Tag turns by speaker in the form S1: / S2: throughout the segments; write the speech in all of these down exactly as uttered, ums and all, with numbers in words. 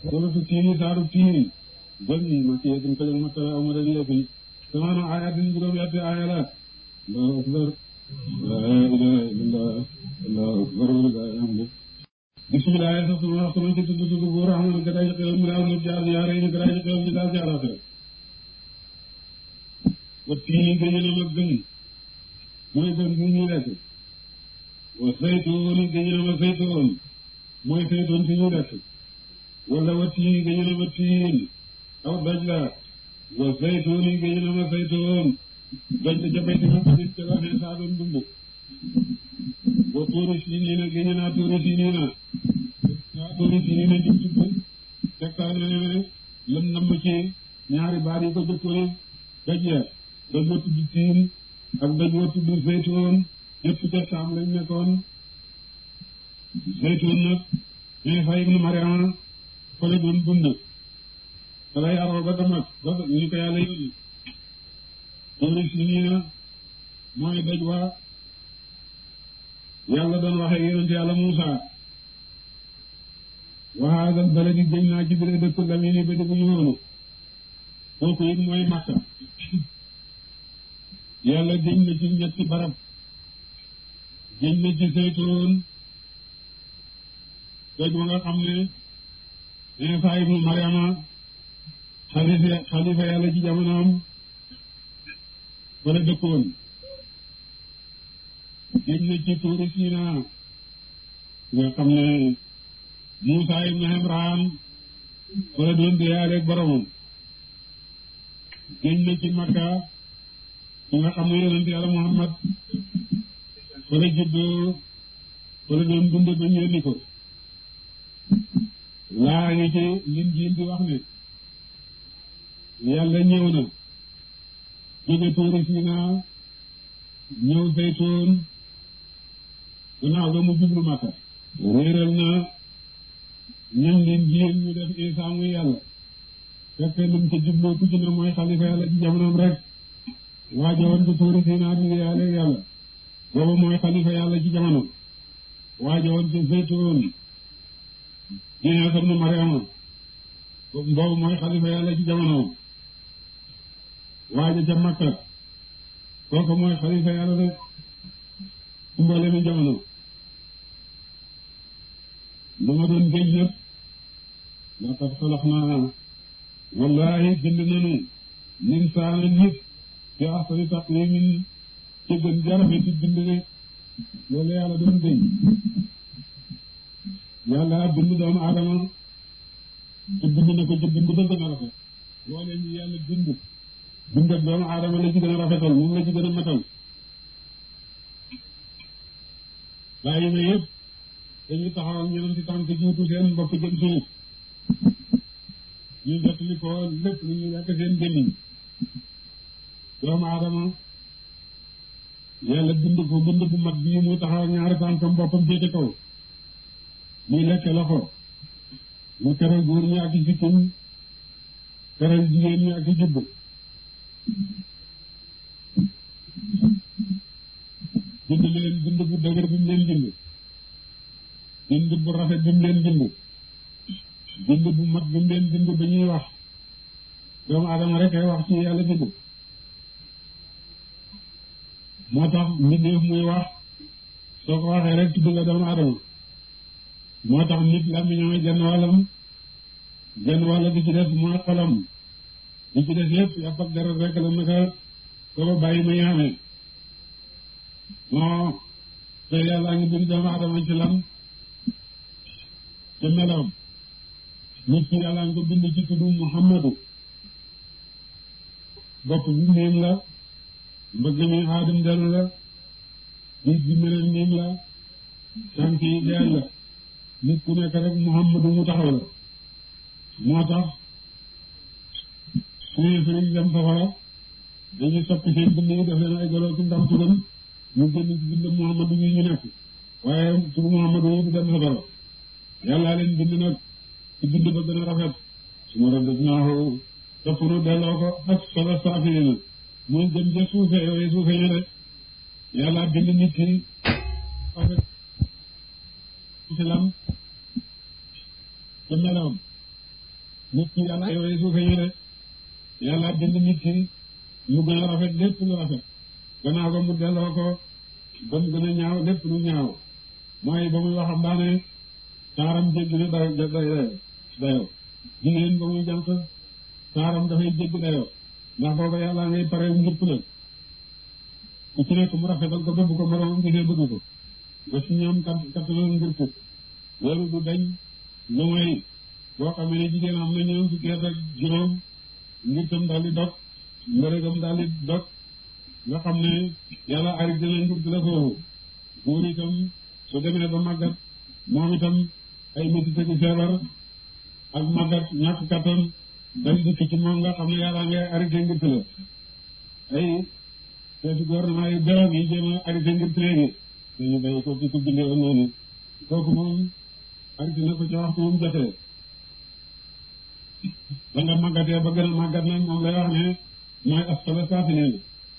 S1: suratu tiini saaru tiini gën ma ci yedin ko ma tala amara yedin samaana ayatin juróom yetti aaya la Allahu akbar la ilaha illallah Allahu akbar walillahi alhamdu bismillah sa sunu wax sama ci tuddu tuddu bu rahman ga day xew mi raw ni jaar yaare ni ga day xew ni daal jaarata wa tiini gën na ma gën mooy gën bu ñu lekk wa saytuun gën na ma saytuun mooy saytuun ci ñu lekk wala wa tiini gën na ma tiin aw daj la wa saytuun gën na ma saytuun daj la jabay ci ma ci ci la ne sa doon dund wa tuuri siniina gën na tuuri siniina sa tuuri siniina ci tuddu tekkaane ne lam nam ci ñaari baat yi ko jëkkëre daj ya daj wa tudd tiin ak daj wa tudd saytuun yëpp ca Saam lañ nekkoon saytuun nag Iisaa ibnu Maryama fa la doon dund fa la yaroo ba damat ba ñu ko yàlla yónni tuuri siniina mooy daj wa yàlla doon waxee yonent yàlla Muusaa wa haazal baladi gëñ naa ci biir dëkk lamini ba dëkk ñu woonu kooku it mooy Makka yàlla gëñ na ci ñetti barab gëñ na ci saytuun doj wa nga xam ne Iisaa ibnu Maryama xalifa xalifa yàlla ci jamonoom fa la dëkkoon gëñ na ci tuuri Siinaa nga xam ne Muusaa ibnu Imraan fa la doon déyaaleeg boromam gëñ na ci Makka nga xam ne yonent yàlla Muhammad fa la juddoo fa la doon dund ba ñu yónni ko laa ngi ci Linjiil di wax ne yàlla ñëw na jóge tuuri Siinaa ñëw saytuun gannaaw ba mu jublu Makka réeral na ñun Linjiil ñu def Iisaa muy yàlla fekk lim ca jubloo ku ci ne mooy xalifa yàlla ci jamonoom rek waajo woon ci tuuri Siinaa di yàlla yàlla boobu mooy xalifa yàlla ci jamono waajo woon ci saytuun Iisaa ibnu Maryama boobu mooy xalifa yàlla ci jamono waajo ca Makka kooku mooy xalifa yàlla rek ci mboolemi jamono lu ma doon géej yëpp laqad xalaqnaa wallaahi bind nanu linsaana nit fi ahsani taqwiimin ci gën jarafe ci bind rek loolu yàlla doon géej yàlla bind doomu aadama te bind na ko ci bind ba gën a rafet loolee ñu yàlla bind bind ak doomu aadama la ci gën a rafetal moom la ci gën a matal bàyyi na yëpp dañu taxawal ñeneen ci tànk jiitu seen bopp jëm suuf ñu jot li ko lépp lu ñu lekk seen gémmiñ doomu aadama yàlla bind ko bind bu mat bii muy taxawal ñaari tànkam boppam féete kaw muy lekk loxo mu teral góor ñi ak i sikkim teral jigéen ñi ak i jubb bind leen bind bu dëgër bi mu leen bind bind bu rafet bi mu leen bind bind bu mat bi mu leen bind ba ñuy wax doomu adama rek ay wax ci yàlla bind moo tax mbindeef muy wax soo ko waxee rek tudd nga doomu adama moo tax nit làmmiñam genn wàllam genn wàll bi ci des mooy xolam bi ci des yëpp yàpp ak dara rek la naka soo bàyyi muy xamee moo te yàlla ngi bind doomu adama ci lan ci meloom nit ki yàlla ngi ko bind ci tuddu Muhammadu bopp bi miim la mbëgg mi aadam dellu la nit bi meneen miim la tànk yi deel la nit ku nekk rek Muhammadu mu taxaw la moo tax suñu sëriñ dem safara dañuy soppi seen bind yi def leen ay golo ci ndam turam ñu génn ci bind Muhammadu yi ñu nekk waaye turu Muhammadu yi du dem safara yàllaa leen bind nag ci bind ba gën a rafet su ma rafet naa ko topp nu delloo ko ak solo saafiri na muy gën ca suufe yooyu suufe ñu rek yàllaa bind nit ki rafet ci lam ci meloom nit ki yàlla yooyu suufe ñu de yàlla bind nit ki mu gën a rafet lépp lu rafet gannaaw ba mu delloo ko ba mu gën a ñaaw lépp lu ñaaw mooy ba muy waxambaane taaram jéggi na day day dayoo jigéen ba muy jànq taaram dafay jéggi dayoo ndax booba yàlla ngay pare ngir la ku ci nekk mu rafetal ko bëgg ko moroomam gisee bëgg ko ba ci ñoom kat kattanal ngir tut loolu du dañ lu may boo xamee ne jigéen am na ñoom fukki at ak juróom ngir tam daal di dog mbërëgam daal di dog nga xam ne yàlla arrêté na ngir la foofu góor itam su demee ba màggat moom itam ay métti ci feebar ak màggat ñàkk kattan dal dikk ci moom nga xam ne yàlla ngay arrêté ngir la ay seeti gouvernement yi beroog yi jéem a arrêté ngir léegi dañu bay ko ci ko bindee woon noonu kooku moom arrêté na ko ci waxtu moom jotee ba nga màggatee ba gën a màggat nag moom lay wax ne mooy asfala saafiliin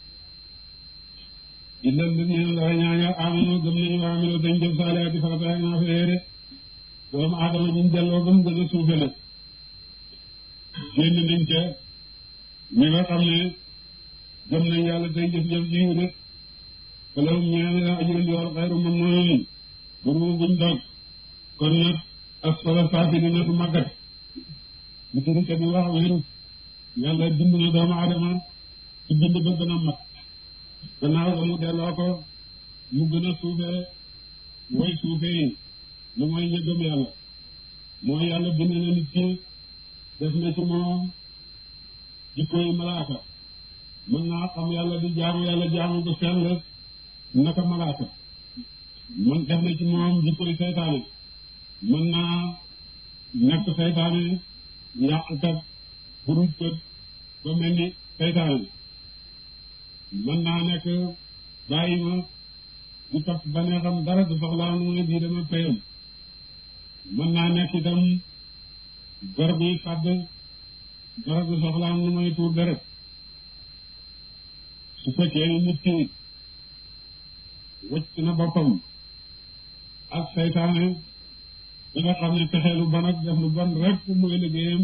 S1: illa alladina la ñaaña amanu gëm nañu wa amilu dañ jëf saalihaati farata ak naafile de doomu aadama ñu delloo gëm gën a suufe nag génn nañ ca ñi nga xam ne gëm nañ yàlla tey jëf jëf jiw de te loolu ñaan la ajrun yool xayru mamnuun buru buñ dog kon nag asfala saafiliin du màggat mu tëdd kat yi wax wéru yàlla bind na doomu aadama ci bind ba gën a mat gannaaw ba mu delloo ko mu gën a suufee way suufee yi lu mooy ñu gëm yàlla mooy yàlla bind na nit ki def na ci moom jikkooy malaaka mën naa xam yàlla di jaamu yàlla jaamu ko sell naka malaaka mën def na ci moom jikkooy seytaane mën naa nekk seytaane yàqkat burujkat ba mel ni seytaane mën naa nekk bàyyi ma du topp ba ne xam dara du soxlaa nu muy bii dama payam mën naa nekk itam gor bi fàdd dara du soxlaa nu muy tuur deret su fekkee ni nit ki wëcc na boppam ak seytaane bi nga xam ne pexe lu bon ak def lu bon rek mooy liggéeyam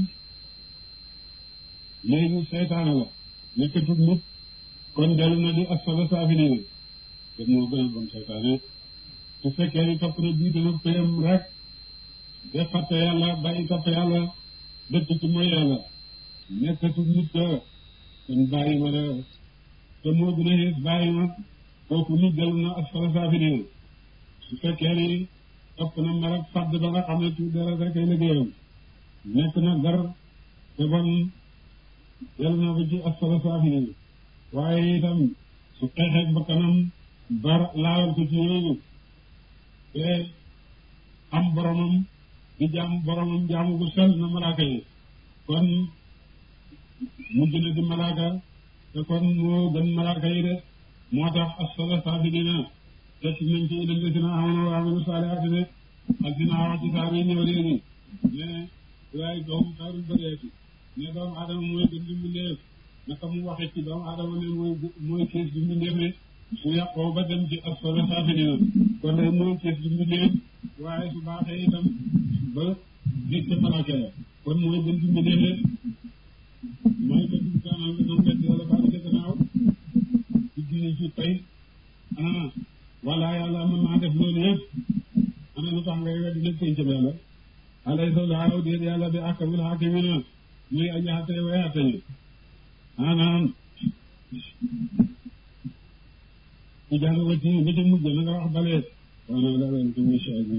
S1: léegi seytaane la nekkatul nit kon dellu na di asfala saafiliin te moo gën a bon seytaane su fekkee ni topp na bii dana payam rek de fàtte yàlla bàyyi topp yàlla dëkk ci mooy yàlla nekkatul nit ka kon bàyyi ma la te moo gën a xees bàyyi ma kooku nit dellu na asfala saafiliin su fekkee ni topp na mer ak fàdd ba nga xam ne tuuti dara rek ay liggéeyam nekk na gar te bon dellu na ba ci asfala saafiliin waaye itam su xeexeeg ba kanam bar laawal ko ci yooyu te am boromam di jaam boromam jaamu bu sell na malaaka yi kon mujj na di malaaka te kon moo gën malaaka yi de moo tax asfala saafiliina te ci nañ ci ilal lazina aamanu wa amilu saalihaati de ak dina wax ci saa bi ñëw léegi ne waaye doomu xayrul bariyaati ne doomu aadama mooy gën di mbindeef naka mu waxee ci doomu aadama ne mooy mooy kees gi mbindeef ne su yàqoo ba dem ci asfala saafiliina kon day mooy kees gi mbindeef waaye su baaxee itam ba gis ca malaaka la kon mooy gën di mbindeef ne mooy gën di kaanal nga doon fekk wala baax ca gannaaw ci diine ci tey ah wala yàlla mën naa def loolu yëpp ana lu tax ngay weddi lépp koy jëm yàlla alaysa laahu déet yàlla bi ahkamul haakimiina muy aji àtte way àtte ñi maanaam ku jàng ba ci ba ca mujj na nga wax balee wana la wen ko muy chagi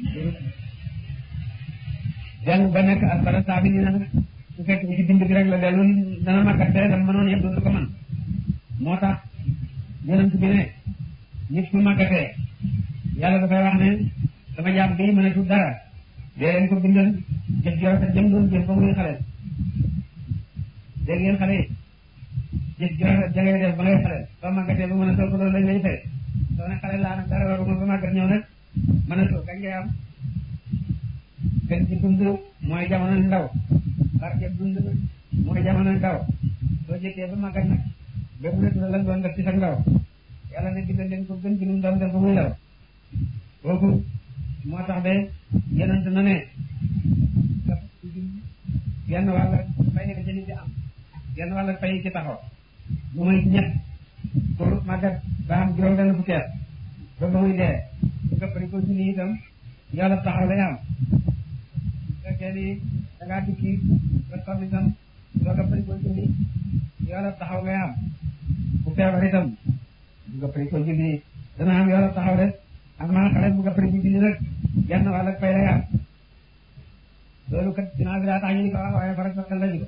S2: jàng ba nekk asfala saafiliina su fekk ci bind bi rek la dellu dana màggat te dam mënoon yëpp dootu ko mën moo tax yonent bi ne nit ku màggatee yàlla dafay wax ne sama jaam bi mënatul dara dee leen ko bindal jëf ju rafet jëm doon jëf ba muy xale dégg ngeen xale yi jëf ju rafet ja ngay def ba ngay xale soo màggatee ba mën a sol ko loolu lañ lay fay soo ne xale laa nag dara waruma ba màggat ñëw nag mën a sol kañ ngay am gën ci dund mooy jamono ndaw barke dund mooy jamono ndaw soo jëkkee ba màggat nag ba mu nekk lan doon def ci sa ndaw yàlla ne digal leen ko gën ci lu mu doon def ba muy ndaw kooku moo tax de yonent na ne genn wàll fay nga ci nit di am genn wàll fay ci taxaw lu muy ñett pour màggat ba am juróom benn fukki at ba ba muy dee su gëppari ko julli itam yàlla taxaw lay am su fekkee ni da ngaa tukki ba sonn itam soo gëppari ko julli yàlla taxaw ngay am bu feebar itam bu gëppari ko julli dana am yàlla taxaw de ak maa xale bu gëppari ko julli nag genn wàll fay lay am loolu kat dinaa bi daa tax ñu ni ko wax waaye farak sa xel lañu ko